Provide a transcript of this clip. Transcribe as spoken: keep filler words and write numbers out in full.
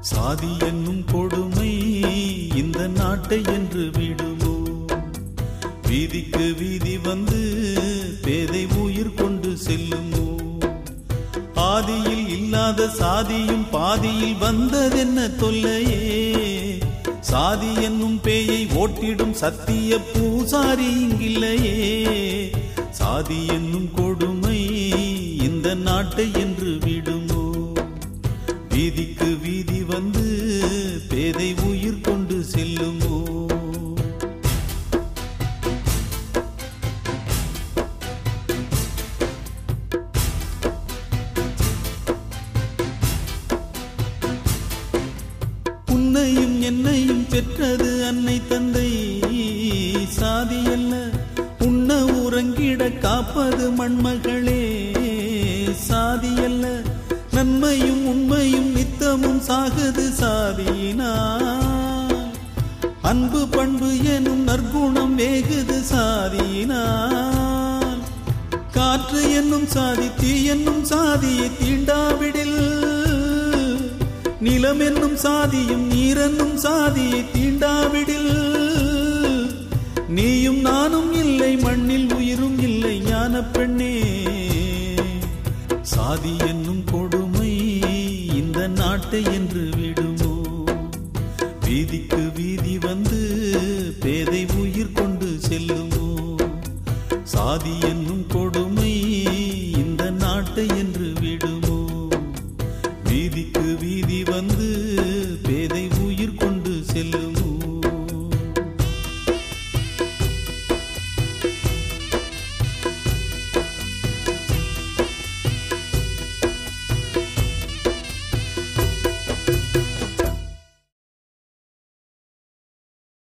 சாதி என்னும் கொடுமை இந்த நாட்டை என்று விடுமோ? வீதிக்கு வீதி வந்து பேதை உயிர் கொண்டு செல்லுமோ? ஆதியில் இல்லாத சாதியும் பாதியில் வந்ததென்ன தொல்லையே? சாதி என்னும் பேயை ஓட்டிடும் சத்திய பூசாரி இங்கில்லையே. சாதி என்னும் கொடுமை இந்த நாட்டை என்று விடுமோ? வீதிக்கு வீதி வந்து பேதை உயிர் கொண்டு செல்லுமோ? உன்னையும் என்னையும் பெற்றது அன்னை தந்தை. சாதி அல்ல உண்ண உறங்கிட காப்பது மண்மகளே. சாதி அல்ல நன்மையும் உண்மையும் நித்தமும் சாகுது சாதியினால். அன்பு பண்பு எனும் நற்குணம் வேகுது சாதியினால். காற்று என்னும் சாதி தீ என்னும் சாதியை தீண்டாவிடில், நிலம் என்னும் சாதியும் நீரென்னும் சாதியை தீண்டாவிடில், நீயும் நானும் இல்லை மண்ணில் உயிரும் இல்லை ஞான பெண்ணே. சாதி என்னும் கொடுமை இந்த நாட்டை என்று விடுமோ? வீதிக்கு வீதி வந்து பேதை உயிர் கொண்டு செல்லுமோ? சாதி என்னும் கொடுமை இந்த நாட்டை